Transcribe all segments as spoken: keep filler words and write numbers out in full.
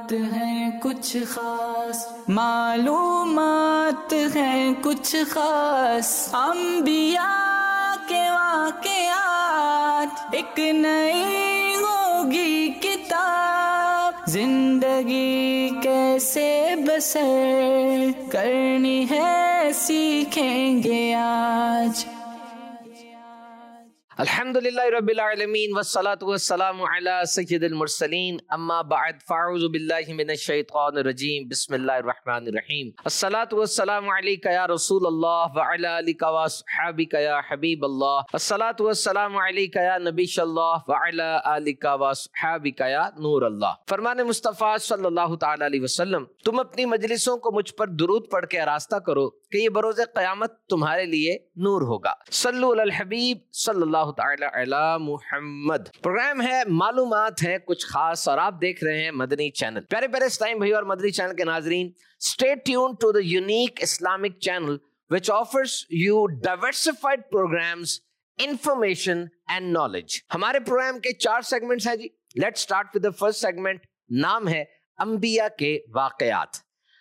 معلومات ہیں کچھ خاص، معلومات ہیں کچھ خاص، انبیاء کے واقعات، ایک نئی ہوگی کتاب، زندگی کیسے بسر کرنی ہے سیکھیں گے آج۔ الحمدللہ رب العالمین والصلاة والسلام علی سید المرسلین، اما بعد فاعوذ باللہ من الشیطان الرجیم، بسم اللہ الرحمن الرحیم۔ الصلاة والسلام علیک یا رسول اللہ وعلی آلک واصحابک یا حبیب اللہ، الصلاة والسلام علیک یا نبی اللہ وعلی آلک واصحابک یا نور اللہ۔ فرمان مصطفیٰ صلی اللہ تعالی علیہ وسلم، تم اپنی مجلسوں کو مجھ پر درود پڑھ کے آراستہ کرو کہ یہ بروز قیامت تمہارے لیے نور ہوگا۔ صلو علی الحبیب صلی اللہ تعالی علی محمد۔ پروگرام ہے معلومات ہیں کچھ خاص اور آپ دیکھ رہے ہیں مدنی چینل۔ پیارے پیارے اسلام بھائی اور مدنی چینل کے ناظرین، stay tuned to the unique Islamic channel which offers you diversified programs, information and knowledge۔ ہمارے پروگرام کے چار سیگمنٹس ہیں جی۔ let's start with the first segment، نام ہے انبیاء کے واقعات۔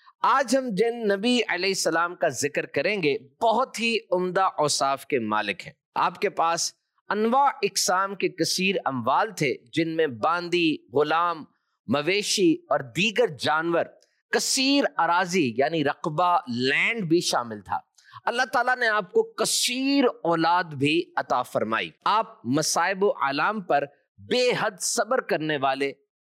آج ہم جن نبی علیہ السلام کا ذکر کریں گے بہت ہی عمدہ اوصاف کے مالک ہیں۔ آپ کے پاس انواع اقسام کے کثیر اموال تھے، جن میں باندی، غلام، مویشی اور دیگر جانور، کثیر اراضی یعنی رقبہ، لینڈ بھی شامل تھا۔ اللہ تعالیٰ نے آپ کو کثیر اولاد بھی عطا فرمائی۔ آپ مصائب و آلام پر بے حد صبر کرنے والے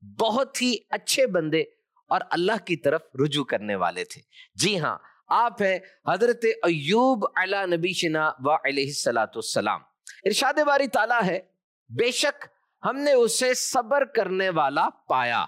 بہت ہی اچھے بندے اور اللہ کی طرف رجوع کرنے والے تھے۔ جی ہاں، آپ ہیں حضرت ایوب علی نبی شنا و علیہ الصلاۃ والسلام۔ ارشاد باری تعالیٰ ہے، بے شک ہم نے اسے صبر کرنے والا پایا،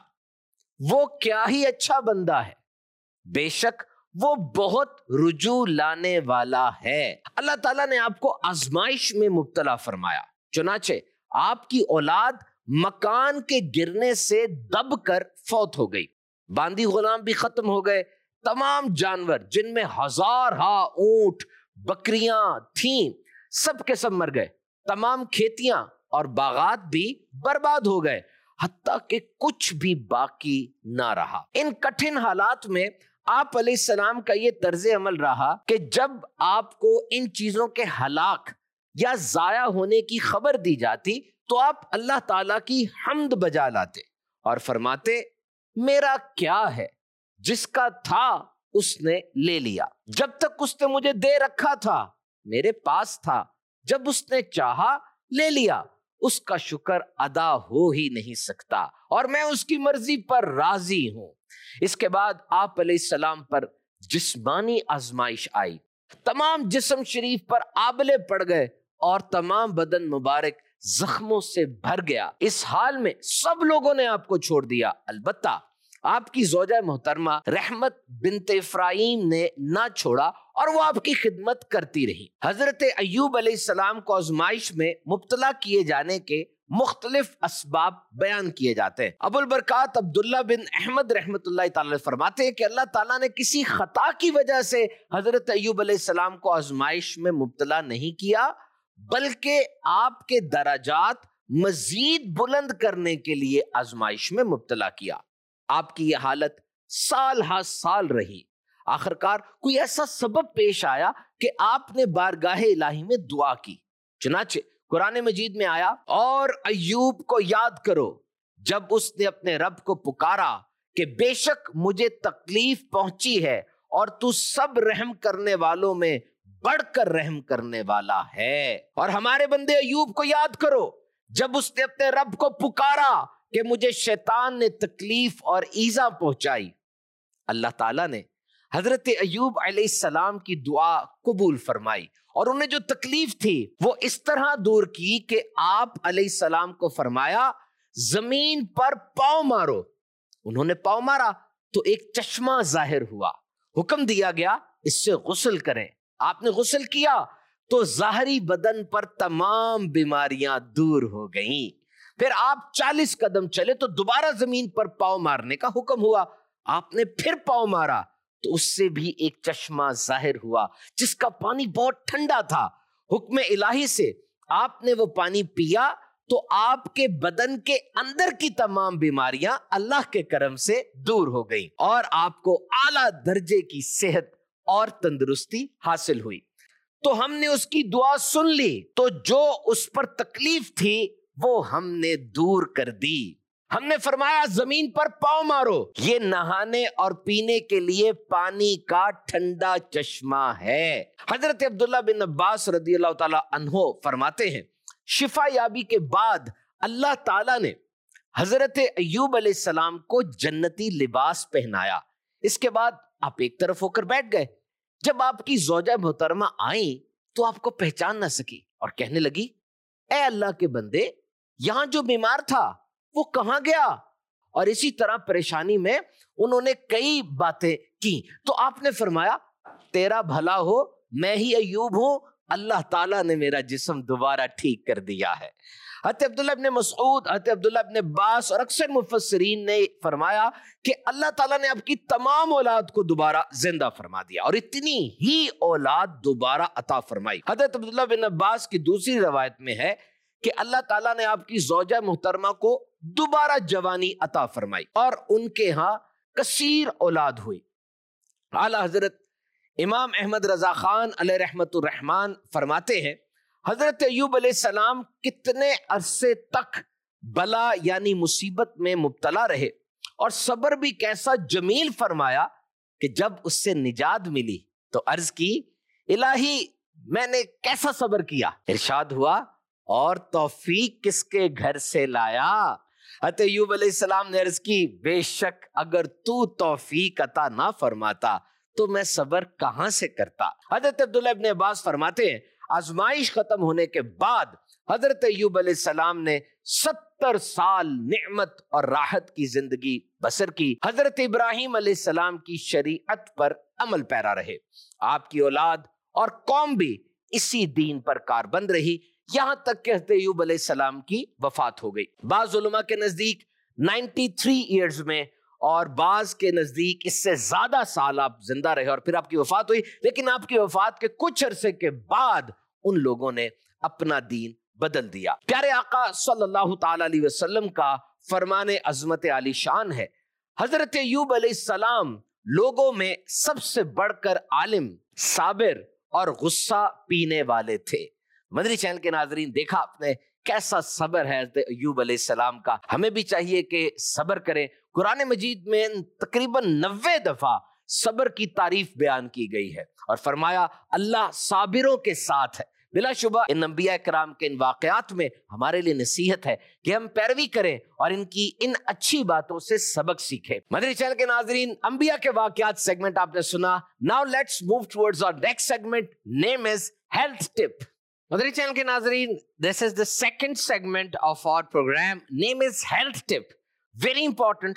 وہ کیا ہی اچھا بندہ ہے، بے شک وہ بہت رجوع لانے والا ہے۔ اللہ تعالیٰ نے آپ کو آزمائش میں مبتلا فرمایا، چنانچہ آپ کی اولاد مکان کے گرنے سے دب کر فوت ہو گئی، باندی غلام بھی ختم ہو گئے، تمام جانور جن میں ہزار ہا اونٹ بکریاں تھیں سب کے سب مر گئے، تمام کھیتیاں اور باغات بھی برباد ہو گئے، حتیٰ کہ کچھ بھی باقی نہ رہا۔ ان کٹھن حالات میں آپ علیہ السلام کا یہ طرز عمل رہا کہ جب آپ کو ان چیزوں کے ہلاک یا ضائع ہونے کی خبر دی جاتی تو آپ اللہ تعالیٰ کی حمد بجا لاتے اور فرماتے، میرا کیا ہے، جس کا تھا اس نے لے لیا، جب تک اس نے مجھے دے رکھا تھا میرے پاس تھا، جب اس نے چاہا لے لیا، اس کا شکر ادا ہو ہی نہیں سکتا اور میں اس کی مرضی پر راضی ہوں۔ اس کے بعد آپ علیہ السلام پر جسمانی آزمائش آئی، تمام جسم شریف پر آبلے پڑ گئے اور تمام بدن مبارک زخموں سے بھر گیا۔ اس حال میں سب لوگوں نے آپ کو چھوڑ دیا، البتہ آپ کی زوجہ محترمہ رحمت بنت افرایم نے نہ چھوڑا اور وہ آپ کی خدمت کرتی رہی۔ حضرت ایوب علیہ السلام کو آزمائش میں مبتلا کیے جانے کے مختلف اسباب بیان کیے جاتے ہیں۔ ابو البرکات عبداللہ بن احمد رحمت اللہ تعالی فرماتے ہیں کہ اللہ تعالیٰ نے کسی خطا کی وجہ سے حضرت ایوب علیہ السلام کو آزمائش میں مبتلا نہیں کیا، بلکہ آپ کے درجات مزید بلند کرنے کے لیے آزمائش میں مبتلا کیا۔ آپ کی یہ حالت سال ہا سال رہی، آخرکار کوئی ایسا سبب پیش آیا کہ آپ نے بارگاہ الہی میں دعا کی، چنانچہ قرآن مجید میں آیا، اور ایوب کو یاد کرو جب اس نے اپنے رب کو پکارا کہ بے شک مجھے تکلیف پہنچی ہے اور تو سب رحم کرنے والوں میں بڑھ کر رحم کرنے والا ہے۔ اور ہمارے بندے ایوب کو یاد کرو جب اس نے اپنے رب کو پکارا کہ مجھے شیطان نے تکلیف اور ایذا پہنچائی، اللہ تعالیٰ نے حضرت ایوب علیہ السلام کی دعا قبول فرمائی اور انہیں جو تکلیف تھی وہ اس طرح دور کی کہ آپ علیہ السلام کو فرمایا، زمین پر پاؤں مارو۔ انہوں نے پاؤں مارا تو ایک چشمہ ظاہر ہوا، حکم دیا گیا اس سے غسل کریں۔ آپ نے غسل کیا تو ظاہری بدن پر تمام بیماریاں دور ہو گئیں۔ پھر آپ چالیس قدم چلے تو دوبارہ زمین پر پاؤں مارنے کا حکم ہوا، آپ نے پھر پاؤں مارا تو اس سے بھی ایک چشمہ ظاہر ہوا جس کا پانی بہت ٹھنڈا تھا۔ حکم الہی سے آپ نے وہ پانی پیا تو آپ کے بدن کے اندر کی تمام بیماریاں اللہ کے کرم سے دور ہو گئیں اور آپ کو اعلیٰ درجے کی صحت اور تندرستی حاصل ہوئی۔ تو ہم نے اس کی دعا سن لی، تو جو اس پر تکلیف تھی وہ ہم نے دور کر دی۔ ہم نے فرمایا زمین پر پاؤں مارو، یہ نہانے اور پینے کے لیے پانی کا ٹھنڈا چشمہ ہے۔ حضرت عبداللہ بن عباس رضی اللہ تعالی عنہ فرماتے ہیں شفا یابی کے بعد اللہ تعالیٰ نے حضرت ایوب علیہ السلام کو جنتی لباس پہنایا۔ اس کے بعد آپ ایک طرف ہو کر بیٹھ گئے۔ جب آپ کی زوجہ محترمہ آئیں تو آپ کو پہچان نہ سکی اور کہنے لگی اے اللہ کے بندے، یہاں جو بیمار تھا وہ کہاں گیا؟ اور اسی طرح پریشانی میں انہوں نے کئی باتیں کی۔ تو آپ نے فرمایا تیرا بھلا ہو، میں ہی ایوب ہوں، اللہ تعالیٰ نے میرا جسم دوبارہ ٹھیک کر دیا ہے۔ حضرت عبداللہ ابن مسعود، حضرت عبداللہ ابن عباس اور اکثر مفسرین نے فرمایا کہ اللہ تعالیٰ نے آپ کی تمام اولاد کو دوبارہ زندہ فرما دیا اور اتنی ہی اولاد دوبارہ عطا فرمائی۔ حضرت عبداللہ بن عباس کی دوسری روایت میں ہے کہ اللہ تعالیٰ نے آپ کی زوجہ محترمہ کو دوبارہ جوانی عطا فرمائی اور ان کے ہاں کثیر اولاد ہوئی۔ اعلیٰ حضرت امام احمد رضا خان علیہ رحمت الرحمن فرماتے ہیں حضرت ایوب علیہ السلام کتنے عرصے تک بلا یعنی مصیبت میں مبتلا رہے اور صبر بھی کیسا جمیل فرمایا کہ جب اس سے نجات ملی تو عرض کی الہی میں نے کیسا صبر کیا؟ ارشاد ہوا اور توفیق کس کے گھر سے لایا؟ حضرت ایوب علیہ السلام نے عرض کی بے شک اگر تو توفیق عطا نہ فرماتا تو میں صبر کہاں سے کرتا۔ حضرت عبداللہ ابن عباس فرماتے ہیں آزمائش ختم ہونے کے بعد حضرت ایوب علیہ السلام نے ستر سال نعمت اور راحت کی زندگی بسر کی۔ حضرت ابراہیم علیہ السلام کی شریعت پر عمل پیرا رہے، آپ کی اولاد اور قوم بھی اسی دین پر کاربند رہی، یہاں تک کہ حضرت ایوب علیہ السلام کی وفات ہو گئی۔ بعض علماء کے نزدیک نائنٹی تھری ایئرز میں اور بعض کے نزدیک اس سے زیادہ سال آپ زندہ رہے اور پھر آپ کی وفات ہوئی، لیکن آپ کی وفات کے کچھ عرصے کے بعد ان لوگوں نے اپنا دین بدل دیا۔ پیارے آقا صلی اللہ تعالی علیہ وسلم کا فرمان عظمت عالی شان ہے۔ حضرت ایوب علیہ السلام لوگوں میں سب سے بڑھ کر عالم، صابر اور غصہ پینے والے تھے۔ مدنی چینل کے ناظرین، دیکھا آپ نے کیسا صبر ہے حضرت ایوب علیہ السلام کا۔ ہمیں بھی چاہیے کہ صبر کریں۔ قرآن مجید میں تقریباً نوے دفعہ صبر کی تعریف بیان کی گئی ہے اور فرمایا اللہ صابروں کے ساتھ ہے۔ بلا شبہ ان انبیاء کرام کے ان واقعات میں ہمارے لیے نصیحت ہے کہ ہم پیروی کریں اور ان کی ان اچھی باتوں سے سبق سیکھیں۔ مدنی چینل کے ناظرین، انبیاء کے واقعات سیگمنٹ آپ نے سنا۔ Now let's move towards our next segment, name is health tip۔ Madani channel کے ناظرین، this is the second segment of our program, name is health tip۔ Very important,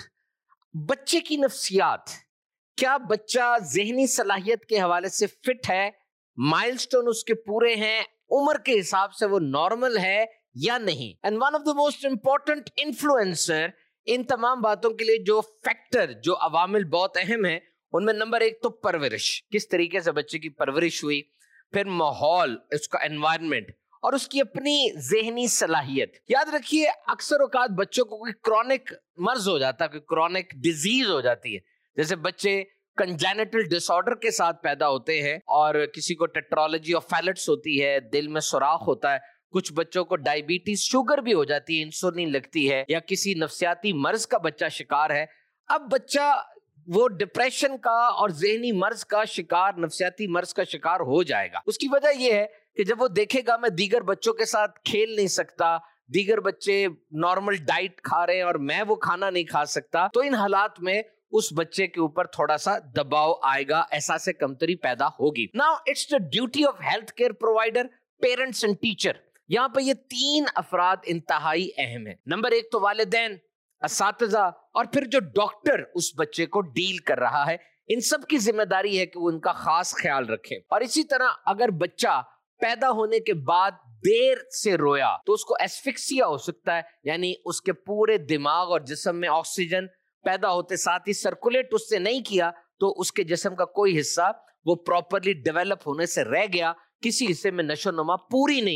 بچے کی نفسیات۔ کیا بچہ ذہنی صلاحیت کے حوالے سے فٹ ہے؟ مائل سٹون اس کے پورے ہیں؟ عمر کے حساب سے وہ نارمل ہے یا نہیں؟ And one of the most important influencer ان تمام باتوں کے لیے جو فیکٹر، جو عوامل بہت اہم ہیں، ان میں نمبر ایک تو پرورش، کس طریقے سے بچے کی پرورش ہوئی، پھر ماحول، اس کا انوائرمنٹ اور اس کی اپنی ذہنی صلاحیت۔ یاد رکھیے اکثر اوقات بچوں کو کوئی کرونک مرض ہو جاتا ہے، کوئی کرونک ڈیزیز ہو جاتی ہے، جیسے بچے کنجینٹل ڈس آرڈر کے ساتھ پیدا ہوتے ہیں اور کسی کو ٹیٹرالوجی آف فیلٹس ہوتی ہے، دل میں سوراخ ہوتا ہے، کچھ بچوں کو ڈائبٹیز، شوگر بھی ہو جاتی ہے، انسولین لگتی ہے، یا کسی نفسیاتی مرض کا بچہ شکار ہے۔ اب بچہ وہ ڈپریشن کا اور ذہنی مرض کا شکار، نفسیاتی مرض کا شکار ہو جائے گا۔ اس کی وجہ یہ ہے کہ جب وہ دیکھے گا میں دیگر بچوں کے ساتھ کھیل نہیں سکتا، دیگر بچے نارمل ڈائٹ کھا رہے ہیں اور میں وہ کھانا نہیں کھا سکتا، تو ان حالات میں اس بچے کے اوپر تھوڑا سا دباؤ آئے گا، احساس کمتری پیدا ہوگی۔ Now it's the duty of health care provider, parents and teacher۔ یہاں پہ یہ تین افراد انتہائی اہم ہیں۔ نمبر ایک تو والدین، اساتذہ اور پھر جو ڈاکٹر اس بچے کو ڈیل کر رہا ہے، ان سب کی ذمہ داری ہے کہ وہ ان کا خاص خیال رکھیں۔ اور اسی طرح اگر بچہ پیدا ہونے کے بعد دیر سے رویا تو اس کو ایسفکسیا ہو سکتا ہے، یعنی اس کے پورے دماغ اور جسم میں آکسیجن پیدا ہوتے ساتھ ہی سرکولیٹ اس سے نہیں کیا تو اس کے جسم کا کوئی حصہ وہ پراپرلی ڈیولپ ہونے سے رہ گیا، کسی حصے میں نشو نما پوری نہیں ہوئی،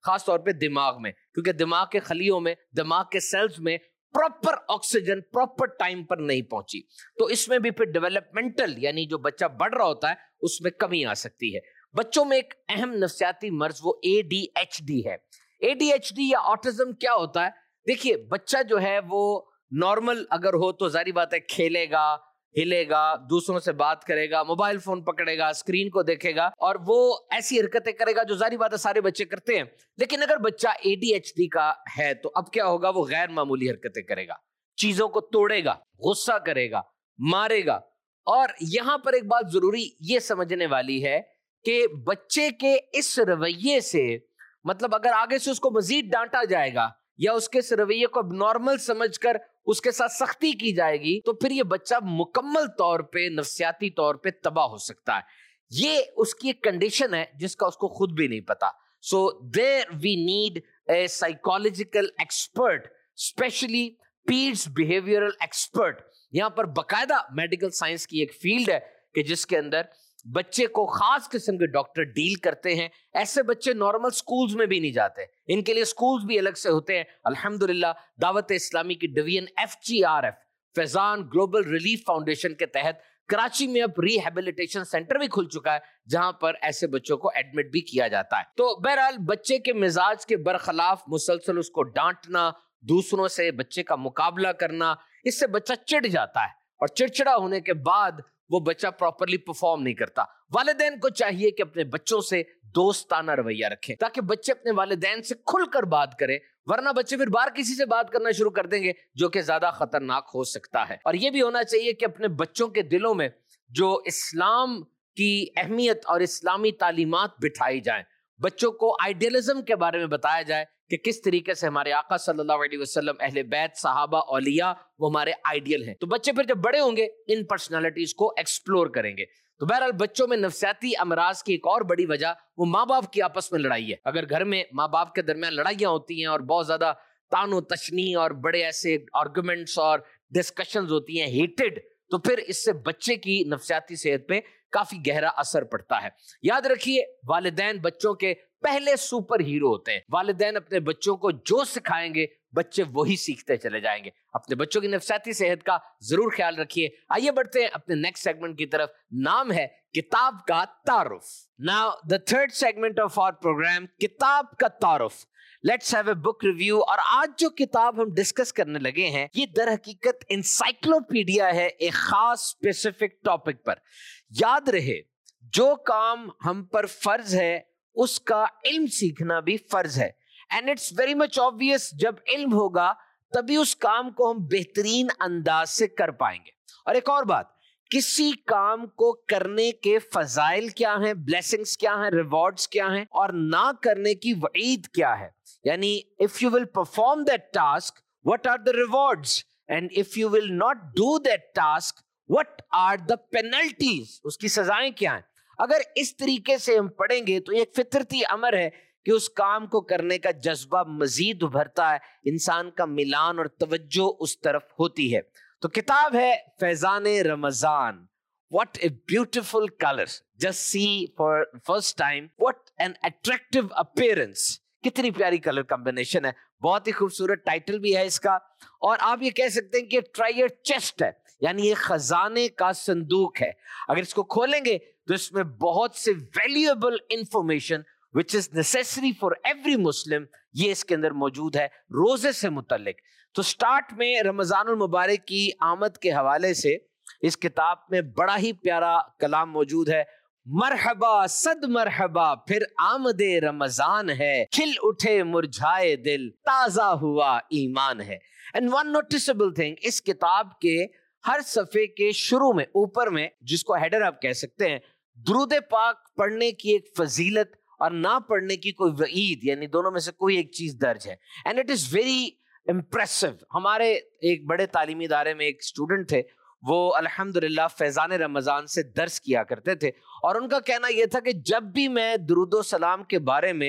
خاص طور پہ دماغ میں، کیونکہ دماغ کے خلیوں میں، دماغ کے سیلز میں پراپر آکسیجن پراپر ٹائم پر نہیں پہنچی، تو اس میں بھی پھر ڈیولپمنٹل یعنی جو بچہ بڑھ رہا ہوتا ہے اس میں کمی آ سکتی ہے۔ بچوں میں ایک اہم نفسیاتی مرض وہ اے ڈی ایچ ڈی ہے۔ اے ڈی ایچ ڈی یا آٹزم کیا ہوتا ہے؟ دیکھیے بچہ جو ہے وہ نارمل اگر ہو تو ظاہری بات ہے کھیلے گا، ہلے گا، دوسروں سے بات کرے گا، موبائل فون پکڑے گا، اسکرین کو دیکھے گا اور وہ ایسی حرکتیں کرے گا جو ظاہری بات ہے سارے بچے کرتے ہیں۔ لیکن اگر بچہ اے ڈی ایچ ڈی کا ہے تو اب کیا ہوگا؟ وہ غیر معمولی حرکتیں کرے گا، چیزوں کو توڑے گا، غصہ کرے گا، مارے گا۔ اور یہاں پر ایک بات ضروری یہ سمجھنے والی ہے کہ بچے کے اس رویے سے مطلب اگر آگے سے اس کو مزید ڈانٹا جائے گا یا اس کے اس رویے کو نارمل سمجھ کر اس کے ساتھ سختی کی جائے گی تو پھر یہ بچہ مکمل طور پہ نفسیاتی طور پہ تباہ ہو سکتا ہے۔ یہ اس کی ایک کنڈیشن ہے جس کا اس کو خود بھی نہیں پتا۔ So there we need a psychological expert, especially peers behavioural expert. یہاں پر باقاعدہ میڈیکل سائنس کی ایک فیلڈ ہے کہ جس کے اندر بچے کو خاص قسم کے ڈاکٹر ڈیل کرتے ہیں۔ ایسے بچے نارمل سکولز میں بھی نہیں جاتے، ان کے لیے سکولز بھی الگ سے ہوتے ہیں۔ الحمدللہ دعوت اسلامی کی division F G R F Faizan global relief foundation کے تحت کراچی میں اب ریہیبلیٹیشن سینٹر بھی کھل چکا ہے جہاں پر ایسے بچوں کو ایڈمٹ بھی کیا جاتا ہے۔ تو بہرحال بچے کے مزاج کے برخلاف مسلسل اس کو ڈانٹنا، دوسروں سے بچے کا مقابلہ کرنا، اس سے بچہ چڑ جاتا ہے اور چڑچڑا ہونے کے بعد وہ بچہ پراپرلی پرفارم نہیں کرتا۔ والدین کو چاہیے کہ اپنے بچوں سے دوستانہ رویہ رکھیں تاکہ بچے اپنے والدین سے کھل کر بات کریں، ورنہ بچے پھر باہر کسی سے بات کرنا شروع کر دیں گے جو کہ زیادہ خطرناک ہو سکتا ہے۔ اور یہ بھی ہونا چاہیے کہ اپنے بچوں کے دلوں میں جو اسلام کی اہمیت اور اسلامی تعلیمات بٹھائی جائیں، بچوں کو آئیڈیلزم کے بارے میں بتایا جائے کہ کس طریقے سے ہمارے آقا صلی اللہ علیہ وسلم، اہل بیت، صحابہ، اولیاء وہ ہمارے آئیڈیل ہیں۔ تو بچے پھر جب بڑے ہوں گے ان پرسنالٹیز کو ایکسپلور کریں گے۔ تو بہرحال بچوں میں نفسیاتی امراض کی ایک اور بڑی وجہ وہ ماں باپ کی آپس میں لڑائی ہے۔ اگر گھر میں ماں باپ کے درمیان لڑائیاں ہوتی ہیں اور بہت زیادہ تان و تشنی اور بڑے ایسے آرگومنٹس اور ڈسکشنز ہوتی ہیں ہیٹڈ، تو پھر اس سے بچے کی نفسیاتی صحت پہ کافی گہرا اثر پڑتا ہے۔ یاد رکھیے والدین بچوں کے پہلے سپر ہیرو ہوتے ہیں۔ والدین اپنے بچوں کو جو سکھائیں گے بچے وہی سیکھتے چلے جائیں گے۔ اپنے بچوں کی نفسیاتی صحت کا ضرور خیال رکھیے۔ آئیے بڑھتے ہیں اپنے نیکسٹ سیگمنٹ کی طرف، نام ہے کتاب کا تعارف۔ Now the third segment of our program، کتاب کا تعارف۔ Let's have a book review۔ اور آج جو کتاب ہم ڈسکس کرنے لگے ہیں یہ در حقیقت انسائکلوپیڈیا ہے ایک خاص اسپیسیفک ٹاپک پر۔ یاد رہے جو کام ہم پر فرض ہے اس کا علم سیکھنا بھی فرض ہے، and it's very much obvious جب علم ہوگا تبھی اس کام کو ہم بہترین انداز سے کر پائیں گے۔ اور ایک اور بات، کسی کام کو کرنے کے فضائل کیا ہیں، بلیسنگز کیا ہیں، ریوارڈز کیا ہیں، اور نہ کرنے کی وعید کیا ہے۔ یعنی if you will perform that task what are the rewards and if you will not do that task what are the penalties، اس کی سزائیں کیا ہیں۔ اگر اس طریقے سے ہم پڑھیں گے تو ایک فطرتی امر ہے کہ اس کام کو کرنے کا جذبہ مزید ابھرتا ہے، انسان کا میلان اور توجہ اس طرف ہوتی ہے۔ تو کتاب ہے فیضان رمضان۔ What a beautiful color! Just see for first time what an attractive appearance! کتنی پیاری کلر کمبینیشن ہے، بہت ہی خوبصورت ٹائٹل بھی ہے اس کا۔ اور آپ یہ کہہ سکتے ہیں کہ ٹرائر چیسٹ ہے، یعنی یہ خزانے کا صندوق ہے۔ اگر اس کو کھولیں گے تو اس میں بہت سے valuable information which is necessary for every Muslim یہ اس کے اندر موجود ہے روزے سے متعلق۔ تو سٹارٹ میں رمضان المبارک کی آمد کے حوالے سے اس کتاب میں بڑا ہی پیارا کلام موجود ہے۔ مرحبا صد مرحبا پھر آمد رمضان ہے، کھل اٹھے مرجھائے دل تازہ ہوا ایمان ہے۔ And one noticeable thing، اس کتاب کے ہر صفحے کے شروع میں اوپر میں جس کو ہیڈر آپ کہہ سکتے ہیں، درود پاک پڑھنے کی ایک فضیلت اور نہ پڑھنے کی کوئی وعید، یعنی دونوں میں سے کوئی ایک چیز درج ہے۔ And it is very impressive. ہمارے ایک بڑے تعلیمی ادارے میں ایک اسٹوڈنٹ تھے، وہ الحمدللہ فیضان رمضان سے درس کیا کرتے تھے، اور ان کا کہنا یہ تھا کہ جب بھی میں درود و سلام کے بارے میں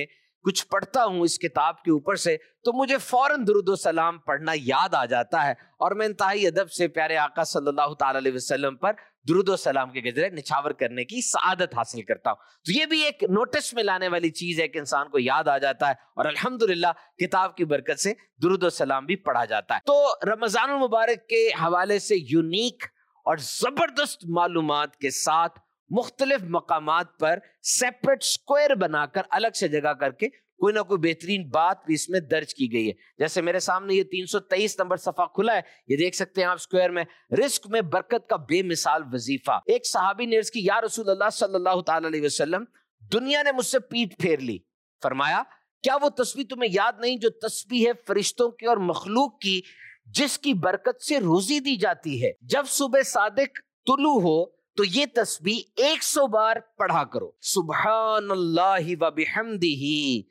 کچھ پڑھتا ہوں اس کتاب کے اوپر سے تو مجھے فوراً درود و سلام پڑھنا یاد آ جاتا ہے اور میں انتہائی ادب سے پیارے آقا صلی اللہ تعالی علیہ وسلم پر درود و سلام کے گجرے نچھاور کرنے کی سعادت حاصل کرتا ہوں. تو یہ بھی ایک نوٹس میں لانے والی چیز ہے کہ انسان کو یاد آ جاتا ہے اور الحمدللہ کتاب کی برکت سے درود و سلام بھی پڑھا جاتا ہے. تو رمضان المبارک کے حوالے سے یونیک اور زبردست معلومات کے ساتھ مختلف مقامات پر سیپریٹ سکوئر بنا کر الگ سے جگہ کر کے کوئی نہ کوئی بہترین بات بھی اس میں درج کی گئی ہے. جیسے میرے سامنے یہ تین سو تیئیس نمبر صفحہ کھلا ہے, یہ دیکھ سکتے ہیں آپ سکوئر میں, رزق میں برکت کا بے مثال وظیفہ. ایک صحابی نے عرض کی یا رسول اللہ صلی اللہ تعالی علیہ وسلم, دنیا نے مجھ سے پیٹ پھیر لی. فرمایا کیا وہ تسبیح تمہیں یاد نہیں جو تسبیح ہے فرشتوں کی اور مخلوق کی, جس کی برکت سے روزی دی جاتی ہے. جب صبح صادق طلوع ہو تو یہ تسبیح ایک سو بار پڑھا کرو. سبحان اللہ و بحمدہ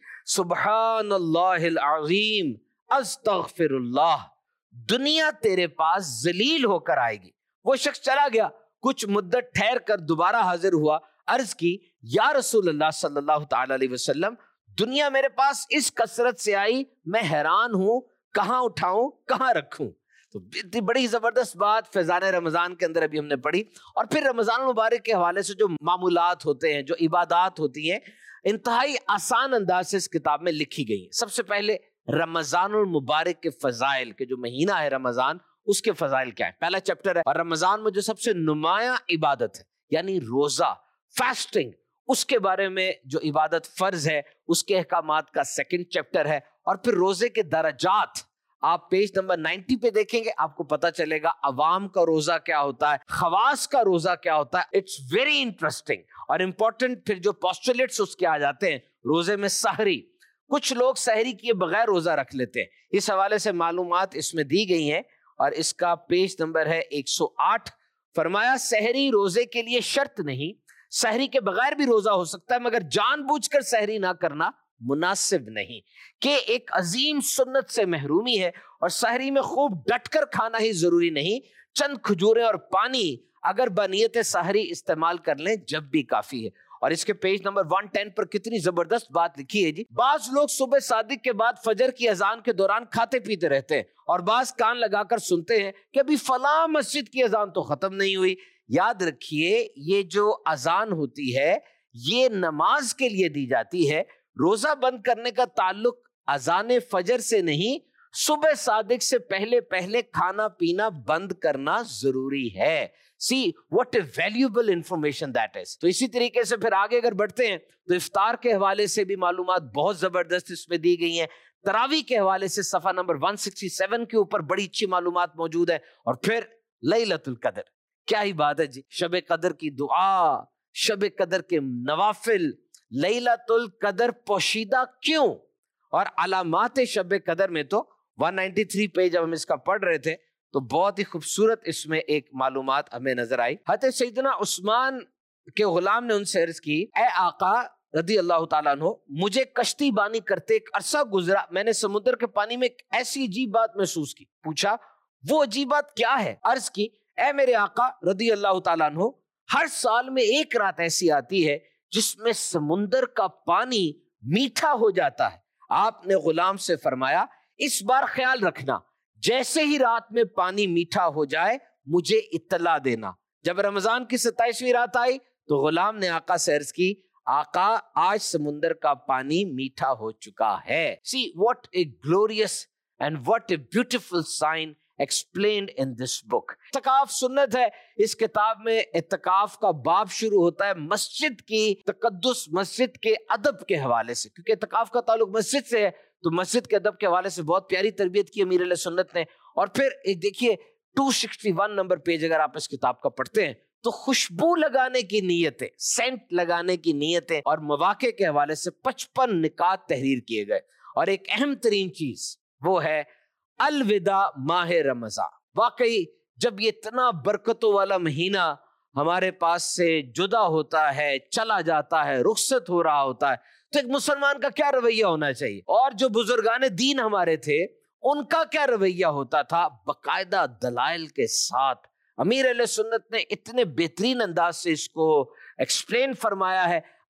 سبحان اللہ العظیم استغفر اللہ. دنیا تیرے پاس ذلیل ہو کر آئے گی. وہ شخص چلا گیا, کچھ مدت ٹھہر کر دوبارہ حاضر ہوا, عرض کی یا رسول اللہ صلی اللہ تعالی علیہ وسلم, دنیا میرے پاس اس کثرت سے آئی, میں حیران ہوں, کہاں اٹھاؤں کہاں رکھوں. تو بڑی زبردست بات فیضان رمضان کے اندر ابھی ہم نے پڑھی. اور پھر رمضان المبارک کے حوالے سے جو معمولات ہوتے ہیں, جو عبادات ہوتی ہیں, انتہائی آسان انداز سے اس کتاب میں لکھی گئی ہیں. سب سے پہلے رمضان المبارک کے فضائل, کے جو مہینہ ہے رمضان, اس کے فضائل کیا ہے, پہلا چیپٹر ہے. اور رمضان میں جو سب سے نمایاں عبادت ہے یعنی روزہ, فاسٹنگ, اس کے بارے میں جو عبادت فرض ہے اس کے احکامات کا سیکنڈ چیپٹر ہے. اور پھر روزے کے درجات آپ پیج نمبر نائنٹی پہ دیکھیں گے, آپ کو پتا چلے گا عوام کا روزہ کیا ہوتا ہے, خواص کا روزہ کیا ہوتا ہے. اٹس ویری انٹرسٹنگ اور امپورٹنٹ. پھر جو پوسٹولیٹس اس کے آ جاتے ہیں, روزے میں سحری, کچھ لوگ سحری کیے بغیر روزہ رکھ لیتے ہیں, اس حوالے سے معلومات اس میں دی گئی ہیں اور اس کا پیج نمبر ہے ایک سو آٹھ. فرمایا سحری روزے کے لیے شرط نہیں, سحری کے بغیر بھی روزہ ہو سکتا ہے, مگر جان بوجھ کر سحری نہ کرنا مناسب نہیں, کہ ایک عظیم سنت سے محرومی ہے. اور سحری میں خوب ڈٹ کر کھانا ہی ضروری نہیں, چند کھجوریں اور پانی اگر بنیت سحری استعمال کر لیں جب بھی کافی ہے. اور اس کے پیج نمبر ایک سو دس پر کتنی زبردست بات لکھی ہے جی. بعض لوگ صبح صادق کے بعد فجر کی اذان کے دوران کھاتے پیتے رہتے ہیں اور بعض کان لگا کر سنتے ہیں کہ ابھی فلاں مسجد کی اذان تو ختم نہیں ہوئی. یاد رکھیے یہ جو اذان ہوتی ہے یہ نماز کے لیے دی جاتی ہے. روزہ بند کرنے کا تعلق اذان فجر سے نہیں, صبح صادق سے پہلے پہلے کھانا پینا بند کرنا ضروری ہے. See what a valuable information that is. تو اسی طریقے سے پھر آگے اگر بڑھتے ہیں تو افطار کے حوالے سے بھی معلومات بہت زبردست اس میں دی گئی ہیں. تراویح کے حوالے سے صفحہ نمبر ایک سو سڑسٹھ کے اوپر بڑی اچھی معلومات موجود ہے. اور پھر لیلۃ القدر, کیا ہی بات ہے جی, شب قدر کی دعا, شب قدر کے نوافل, لیلۃ القدر پوشیدہ کیوں, اور علامات شب قدر میں تو ایک سو ننانوے پیج جب ہم اس کا پڑھ رہے تھے تو بہت ہی خوبصورت اس میں ایک معلومات ہمیں نظر آئی. حضرت سیدنا عثمان کے غلام نے ان سے عرض کی اے آقا رضی اللہ تعالیٰ عنہ, مجھے کشتی بانی کرتے ایک عرصہ گزرا, میں نے سمندر کے پانی میں ایک ایسی عجیب بات محسوس کی. پوچھا وہ عجیب بات کیا ہے؟ عرض کی اے میرے آقا رضی اللہ تعالیٰ عنہ, ہر سال میں ایک رات ایسی آتی ہے جس میں سمندر کا پانی میٹھا ہو جاتا ہے. آپ نے غلام سے فرمایا اس بار خیال رکھنا, جیسے ہی رات میں پانی میٹھا ہو جائے مجھے اطلاع دینا. جب رمضان کی ستائیسویں رات آئی تو غلام نے آقا سے عرض کی آقا آج سمندر کا پانی میٹھا ہو چکا ہے. See what a glorious and what a beautiful sign explained in this book. اعتکاف سنت ہے. اس کتاب میں اعتکاف کا باب شروع ہوتا ہے مسجد کی تقدس, مسجد کے ادب کے حوالے سے, کیونکہ اعتکاف کا تعلق مسجد سے ہے تو مسجد کے ادب کے حوالے سے بہت پیاری تربیت کی امیر علیہ سنت نے. اور پھر ایک دیکھیے دو سو اکسٹھ نمبر پیج اگر آپ اس کتاب کا پڑھتے ہیں تو خوشبو لگانے کی نیتیں, سینٹ لگانے کی نیتیں اور مواقع کے حوالے سے پچپن نکات تحریر کیے گئے. اور ایک اہم ترین چیز وہ ہے الوداع ماہ رمضان. واقعی جب یہ اتنا برکتوں والا مہینہ ہمارے پاس سے جدا ہوتا ہے, چلا جاتا ہے, رخصت ہو رہا ہوتا ہے, تو ایک مسلمان کا کیا رویہ ہونا چاہیے؟ اور جو بزرگان دین ہمارے تھے ان کا کیا رویہ ہوتا تھا؟ باقاعدہ دلائل کے ساتھ. امیر علیہ سنت نے اتنے بہترین انداز سے اس کو ایکسپلین فرمایا ہے.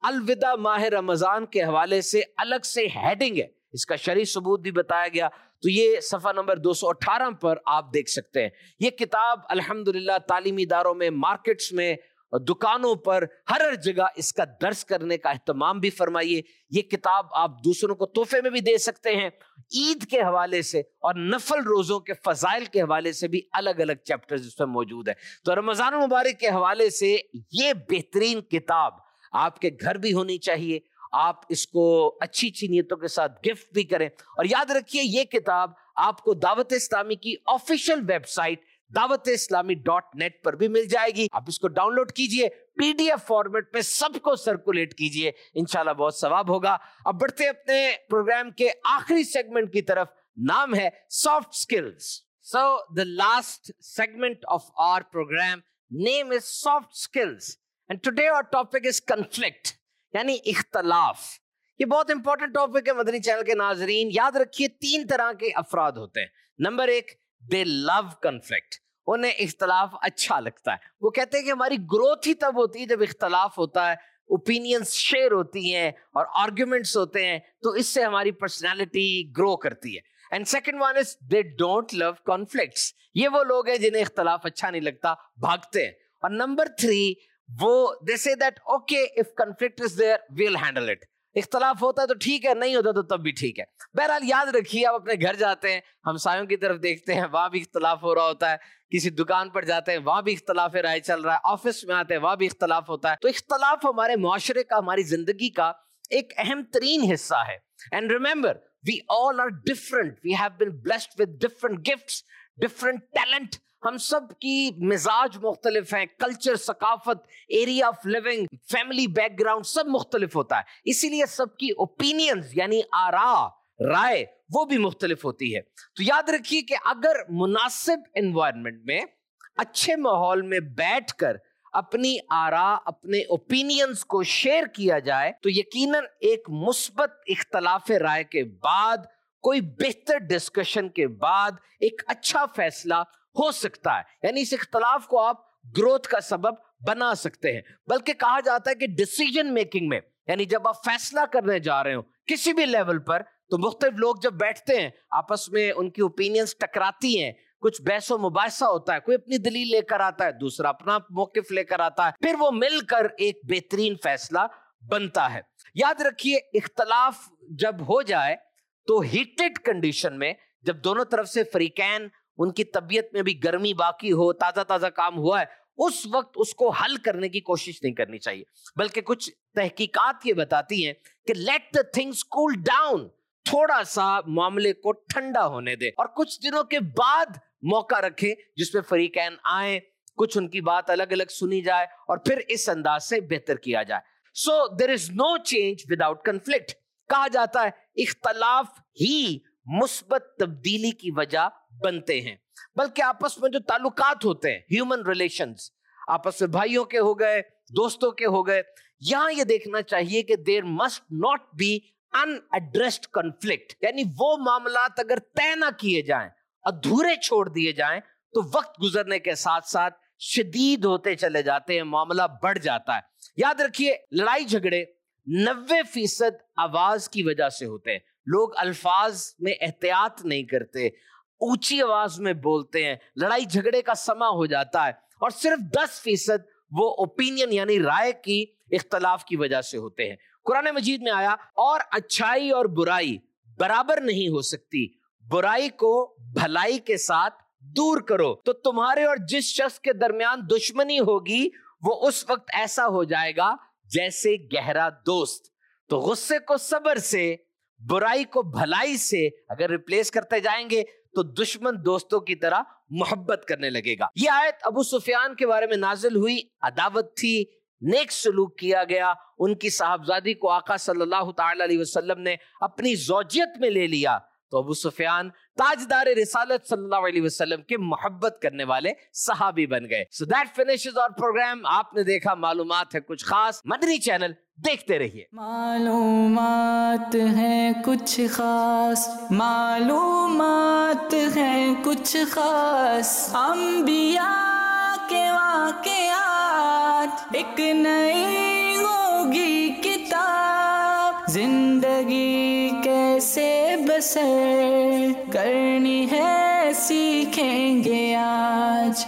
الوداع ماہ رمضان کے حوالے سے الگ سے ہیڈنگ ہے، اس کا شرعی ثبوت بھی بتایا گیا، تو یہ صفحہ نمبر دو سو اٹھارہ پر آپ دیکھ سکتے ہیں۔ یہ کتاب الحمدللہ تعلیمی اداروں میں، مارکیٹس میں، دکانوں پر، ہر ہر جگہ اس کا درس کرنے کا اہتمام بھی فرمائیے۔ یہ کتاب آپ دوسروں کو تحفے میں بھی دے سکتے ہیں۔ عید کے حوالے سے اور نفل روزوں کے فضائل کے حوالے سے بھی الگ الگ چیپٹرز اس میں موجود ہیں۔ تو رمضان المبارک کے حوالے سے یہ بہترین کتاب آپ کے گھر بھی ہونی چاہیے، آپ اس کو اچھی اچھی نیتوں کے ساتھ گفٹ بھی کریں۔ اور یاد رکھیے یہ کتاب آپ کو دعوت اسلامی کی آفیشیل ویب سائٹ دعوت اسلامی ڈاٹ نیٹ پر بھی مل جائے گی۔ آپ اس کو ڈاؤن لوڈ کیجئے، پی ڈی ایف فارمیٹ میں سب کو سرکولیٹ کیجئے، انشاءاللہ بہت ثواب ہوگا۔ اب بڑھتے اپنے پروگرام کے آخری سیگمنٹ کی طرف، نام ہے soft skills. So the last segment of our program name is soft skills and today our topic is conflict یعنی اختلاف۔ یہ بہت امپورٹنٹ ٹاپک ہے مدنی چینل کے ناظرین۔ یاد رکھیے تین طرح کے افراد ہوتے ہیں۔ نمبر ایک، they love conflict، انہیں اختلاف اچھا لگتا ہے۔ وہ کہتے ہیں کہ ہماری گروتھ ہی تب ہوتی ہے جب اختلاف ہوتا ہے، اوپینینز شیئر ہوتی ہیں اور آرگیومنٹس ہوتے ہیں، تو اس سے ہماری پرسنالٹی گرو کرتی ہے۔ And second one is they don't love conflicts، یہ وہ لوگ ہیں جنہیں اختلاف اچھا نہیں لگتا، بھاگتے ہیں۔ اور نمبر تھری، وہ they say that okay if conflict is there we'll handle it، اختلاف ہوتا ہے تو ٹھیک ہے، نہیں ہوتا تو تب بھی ٹھیک ہے۔ بہرحال یاد رکھیے، آپ اپنے گھر جاتے ہیں، ہمسایوں کی طرف دیکھتے ہیں، وہاں بھی اختلاف ہو رہا ہوتا ہے، کسی دکان پر جاتے ہیں وہاں بھی اختلاف رائے چل رہا ہے، آفس میں آتے ہیں وہاں بھی اختلاف ہوتا ہے۔ تو اختلاف ہمارے معاشرے کا، ہماری زندگی کا ایک اہم ترین حصہ ہے۔ And remember we all are different, we have been blessed with different gifts, different talent، ہم سب کی مزاج مختلف ہیں، کلچر، ثقافت، area of living, family background سب مختلف ہوتا ہے، اسی لیے سب کی اوپینینز یعنی آراء، رائے وہ بھی مختلف ہوتی ہے۔ تو یاد رکھیے کہ اگر مناسب انوائرمنٹ میں، اچھے ماحول میں بیٹھ کر اپنی آراء، اپنے اوپینینز کو شیئر کیا جائے تو یقیناً ایک مثبت اختلاف رائے کے بعد، کوئی بہتر ڈسکشن کے بعد ایک اچھا فیصلہ ہو سکتا ہے، یعنی اس اختلاف کو آپ گروتھ کا سبب بنا سکتے ہیں۔ بلکہ کہا جاتا ہے کہ ڈیسیجن میکنگ میں، یعنی جب آپ فیصلہ کرنے جا رہے ہو کسی بھی لیول پر، تو مختلف لوگ جب بیٹھتے ہیں آپس میں، ان کی اوپینینز ٹکراتی ہیں، کچھ بحث و مباحثہ ہوتا ہے، کوئی اپنی دلیل لے کر آتا ہے، دوسرا اپنا موقف لے کر آتا ہے، پھر وہ مل کر ایک بہترین فیصلہ بنتا ہے۔ یاد رکھیے اختلاف جب ہو جائے تو ہیٹڈ کنڈیشن میں، جب دونوں طرف سے فریقین، ان کی طبیعت میں بھی گرمی باقی ہو، تازہ تازہ کام ہوا ہے، اس وقت اس کو حل کرنے کی کوشش نہیں کرنی چاہیے، بلکہ کچھ تحقیقات یہ بتاتی ہیں کہ let the things cool down، تھوڑا سا معاملے کو ٹھنڈا ہونے دے اور کچھ دنوں کے بعد موقع رکھیں جس میں فریقین آئیں، کچھ ان کی بات الگ الگ سنی جائے اور پھر اس انداز سے بہتر کیا جائے۔ So there is no change without conflict. کہا جاتا ہے اختلاف ہی مثبت تبدیلی کی وجہ بنتے ہیں، بلکہ آپس میں جو تعلقات ہوتے ہیں، ہیومن ریلیشنز، آپس میں بھائیوں کے ہو گئے، دوستوں کے ہو گئے، یہاں یہ دیکھنا چاہیے کہ there must not be unaddressed conflict، یعنی وہ معاملات اگر طے نہ کیے جائیں، ادھورے چھوڑ دیے جائیں، تو وقت گزرنے کے ساتھ ساتھ شدید ہوتے چلے جاتے ہیں، معاملہ بڑھ جاتا ہے۔ یاد رکھیے لڑائی جھگڑے نوے فیصد آواز کی وجہ سے ہوتے ہیں، لوگ الفاظ میں احتیاط نہیں کرتے، اونچی آواز میں بولتے ہیں، لڑائی جھگڑے کا سما ہو جاتا ہے، اور صرف دس فیصد وہ اوپینین یعنی رائے کی اختلاف کی وجہ سے ہوتے ہیں۔ قرآن مجید میں آیا، اور اچھائی اور برائی برابر نہیں ہو سکتی، برائی کو بھلائی کے ساتھ دور کرو، تو تمہارے اور جس شخص کے درمیان دشمنی ہوگی وہ اس وقت ایسا ہو جائے گا جیسے گہرا دوست۔ تو غصے کو صبر سے، برائی کو بھلائی سے اگر ریپلیس کرتے جائیں گے تو دشمن دوستوں کی طرح محبت کرنے لگے گا۔ یہ آیت ابو سفیان کے بارے میں نازل ہوئی، عداوت تھی، نیک سلوک کیا گیا، ان کی صاحبزادی کو آقا صلی اللہ تعالی علیہ وسلم نے اپنی زوجیت میں لے لیا، تو ابو سفیان تاجدار رسالت صلی اللہ علیہ وسلم کے محبت کرنے والے صحابی بن گئے۔ So that finishes our program۔ آپ نے دیکھا معلومات ہے کچھ خاص، مدنی چینل دیکھتے رہیے۔ معلومات ہیں کچھ خاص، معلومات ہیں کچھ خاص، انبیاء کے واقعات، ایک نئی ہوگی کتاب زندگی کیسے بسر کرنی ہے سیکھیں گے آج،